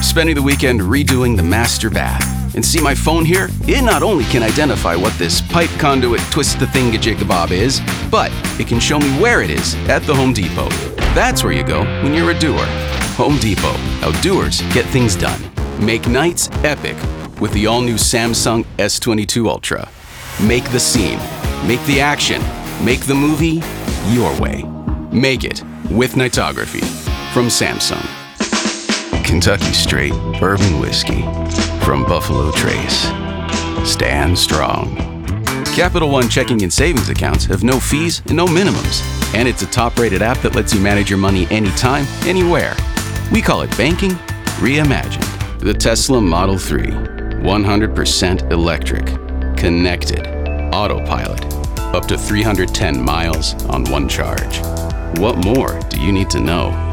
spending the weekend redoing the master bath. And see my phone here? It not only can identify what this pipe conduit twist-the-thing-a-jig-the-bob is, but it can show me where it is at the Home Depot. That's where you go when you're a doer. Home Depot. How doers get things done. Make nights epic with the all-new Samsung S22 Ultra. Make the scene. Make the action. Make the movie your way. Make it with Nightography from Samsung. Kentucky Straight Bourbon Whiskey from Buffalo Trace. Stand strong. Capital One checking and savings accounts have no fees and no minimums. And it's a top-rated app that lets you manage your money anytime, anywhere. We call it banking reimagined. The Tesla Model 3. 100% electric. Connected. Autopilot. Up to 310 miles on one charge. What more do you need to know?